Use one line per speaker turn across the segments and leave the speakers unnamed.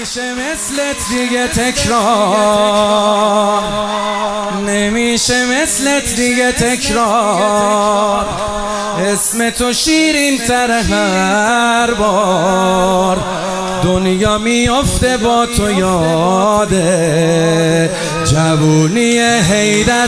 نمیشه مثلت دیگه تکرار، نمیشه مثلت دیگه تکرار. اسم تو شیرین تر هر بار، دنیا میافته با تو یاده جوونی حیدر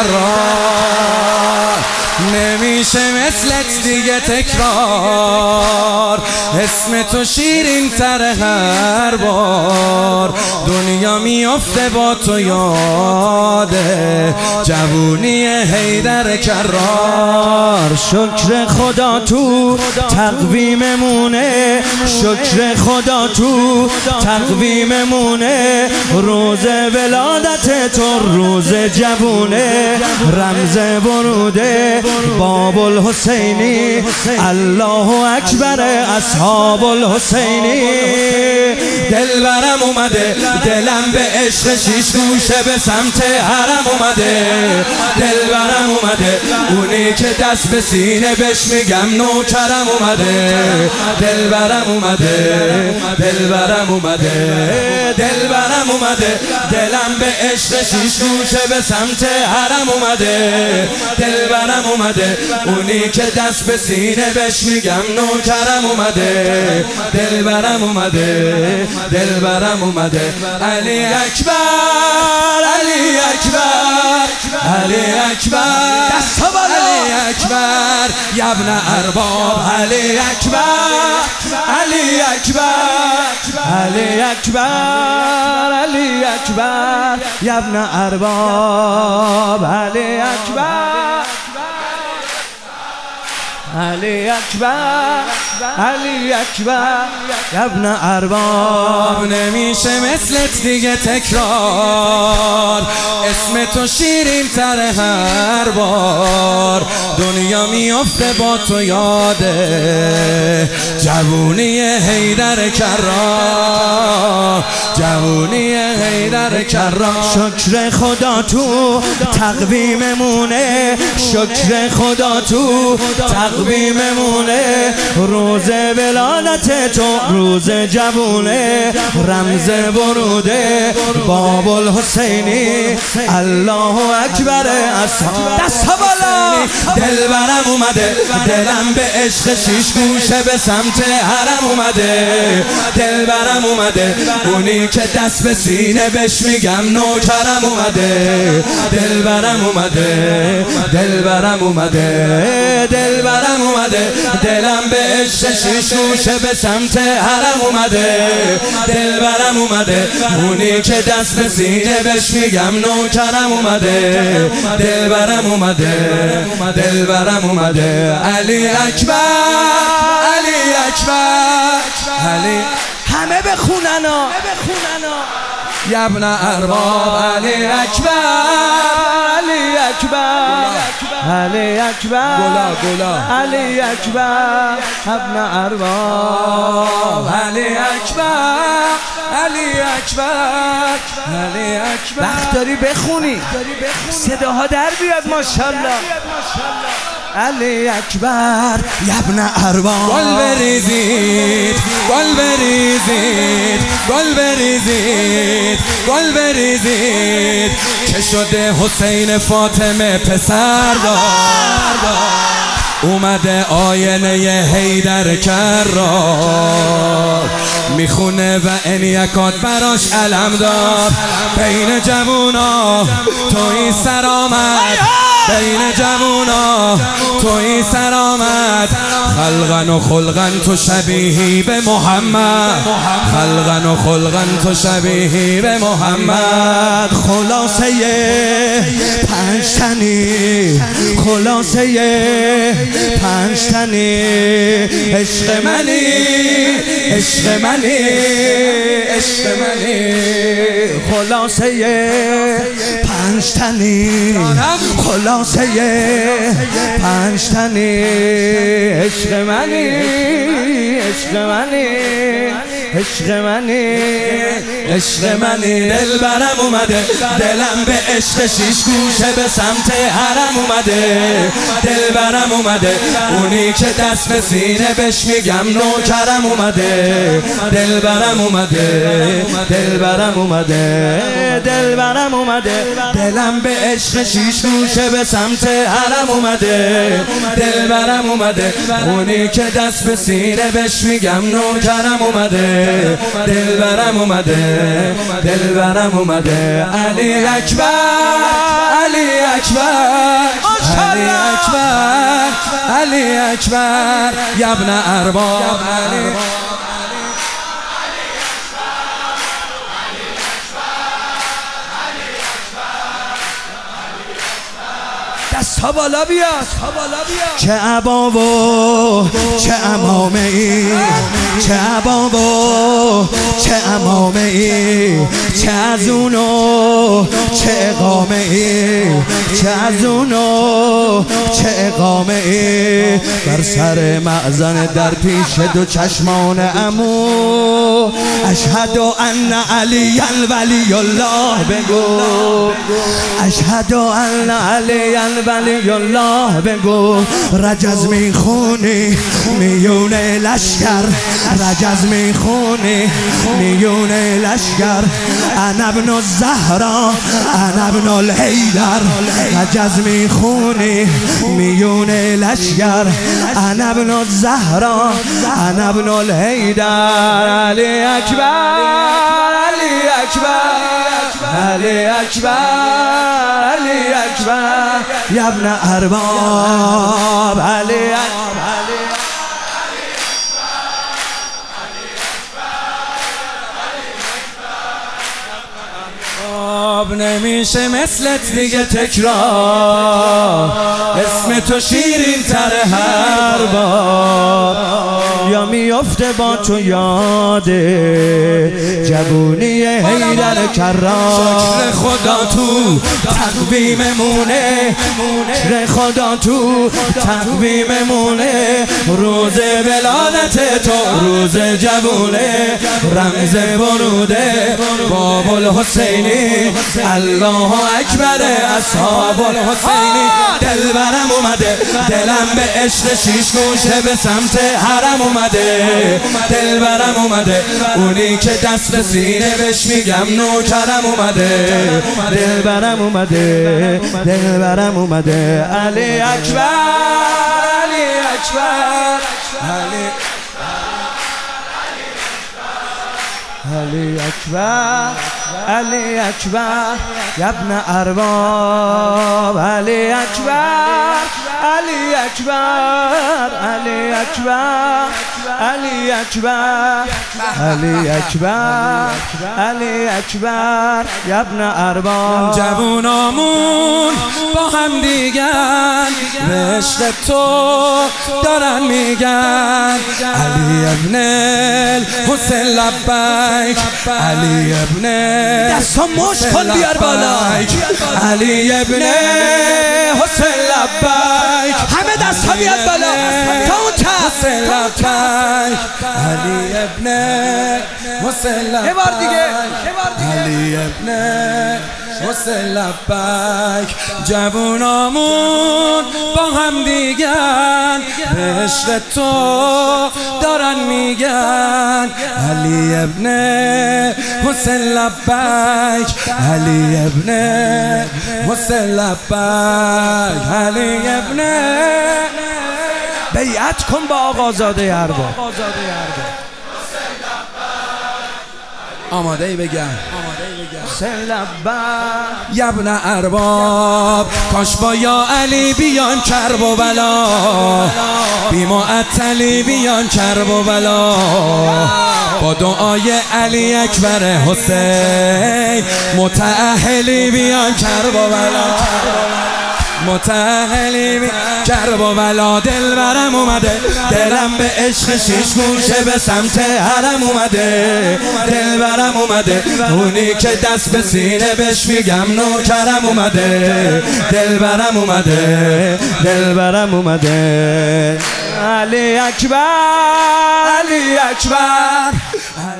کرار. نمیشه مثلت دیگه تکرار، اسم تو شیرین تر هر بار، دنیا میافته با تو یاده جوونی حیدر کرار.
شکر خدا تو تقویممونه، شکر خدا تو تقویممونه، روز ولادت تو روز جوونه، رمز وروده باب الحسینی، الله اکبر اصحاب الحسینی.
دلبرم اومده دلم به عشق شیش گوشه به سمت حرم اومده. دلبرم اومده اونی که دست به سینه بهش میگم نوکرم اومده. دلبرم اومده، دلبرم اومده، دلبرم اومده دلم به عشق شیش گوشه به سمت حرم اومده. دلبرم اومده اونی که دست به سینه بهش میگم نوکرم اومده. دلبرم اومده، دلبرم اومده. علی اکبر، علی اکبر، علی اکبر، علی اکبر یا ابن ارباب. علی اکبر، علی اکبر،
علی اکبر، علی اکبر یا ابن ارباب. علی اکبر، علی اکبر، علی اکبر یا ابن ارباب.
نمیشه مثلت دیگه تکرار، اسم تو شیرین تر هر بار، دنیا میافته با تو یاده جوونی حیدر کرار، جوونی حیدر کرار.
شکر خدا تو تقویممونه، شکر خدا تو تقویممونه، روز ولادت تو روز جوونه، رمز وروده باب الحسینی، الله اکبر اصحاب. دست بالا.
دلبرم اومده دلم به عشق شیش گوشه به سمت حرم اومده. دلبرم اومده اونی که دست به سینه بهش میگم نوکرم اومده. دلبرم اومده، دلبرم اومده، دلبرم اومده دلم به عشق شیش گوشه به سمت حرم اومده. دلبرم اومده اونی که دست به سینه بهش میگم نوکرم اومده. دلبرم اومده، دلبرم اومده. علی اکبر، علی اکبر، علی.
همه بخوننا
یا ابن ارباب. علی اکبر،
علی اکبر، علی اکبر، علی اکبر ابن ارباب.
علی اکبر، علی اکبر، علی اکبر.
وقت داری بخونی، صداها در بیاد ماشاءالله. علی اکبر یا ابن ارباب.
گل بریزید، گل بریزید، گل بریزید، گل بریزید که شده حسین فاطمه پسر دار. اومده آینه حیدر کرار، میخونه و انیکات براش علم دار. بین جوونا توی سر آمد، بین جوونا توی سر آمد. خلقن و خلقن تو شبیهی به محمد، خلقن و خلقن تو شبیهی به محمد.
خلاصه پنجتنی، خلاصه پنجتنی، عشق منی، عشق منی، عشق منی. خلاصه پنجتنی، خلاصه پنجتنی، عشق منی، عشق منی، عشق منی.
عشق منی دلبرم اومده دلم به عشق شیش گوشه به سمت حرم اومده دلبرم اومده اونی که دست به سینه بهش میگم نوکرم اومده دلبرم اومده دلبرم اومده دلبرم اومده دلم به عشق شیش گوشه به سمت حرم اومده دلبرم اومده اونی که دست به سینه بهش میگم نوکرم اومده دلبرم اومده دلبرم اومده علی اکبر علی اکبر علی اکبر علی اکبر یبن ارباب
دست ها بالا بیاد
چه عبا و چه عمامه ای چه عبا و چه عمامه ای چه از اونو چه اقامه ای چه از اونو چه اقامه ای بر سر معزن در پیش دو چشمان عمو اشهد ان علی ولی الله بگو اشهد ان علی ولی الله بگو رجز میخونی میون لشکر رجز میخونی میون لشکر انا ابن الزهرا انا ابن الحیدر رجز میخونی میون لشکر انا ابن الزهرا انا ابن الحیدر علی اکبر علی اکبر علی اکبر علی اکبر یبن ارباب علی اکبر نمیشه مثلت دیگه تکرار اسم تو شیرین تر هر بار یا میفته با تو یاده جوونی حیدر کرار شکر خدا تو تقویممونه شکر خدا تو تقویممونه روز ولادت تو روز جوونه رمز بروده باب الحسینی الله اکبر اصحاب الحسینی دلبرم اومده دلم به عشق شیش گوشه به سمت حرم اومده دلبرم اومده اونی که دست به سینه بهش میگم نوکرم اومده دلبرم اومده دلبرم اومده علی اکبر علی اکبر علی اکبر علی اکبر یبن ارباب علی اکبر علی اکبر علی اکبر علی اکبر علی اکبر علی اکبر یبن ارباب جوونامون با هم دیگر به عشق تو دارن میگن علی ابن الحسین لبیک علی ابن
دستا مش کن بیار بالا
علی ابن حسین لبیک
همه دست ها بیاد بالا تا اون چپ
حسین لبیک علی ابن حسین لبیک
یه بار دیگه
علی ابن حسین لبیک جوونامون با هم دیگر به عشق تو دارن میگن علی ابن حسین لبیک علی ابن حسین لبیک علی ابن
بیعت کن با آقازاده ارباب
آماده ای بگم
حسین لبیک
یبن ارباب کاش با یا علی بیان کرب و بلا بی معطلی بیان کرب و بلا با دعای علی اکبر حسین متأهلی بیان کرب و بلا متأهلی کرب و بلا دلبرم اومده دلم به عشق شیش گوشه به سمت حرم اومده دلبرم اومده اونی که دست به سینه بهش میگم نوکرم اومده دلبرم اومده دلبرم اومده علی اکبر علی اکبر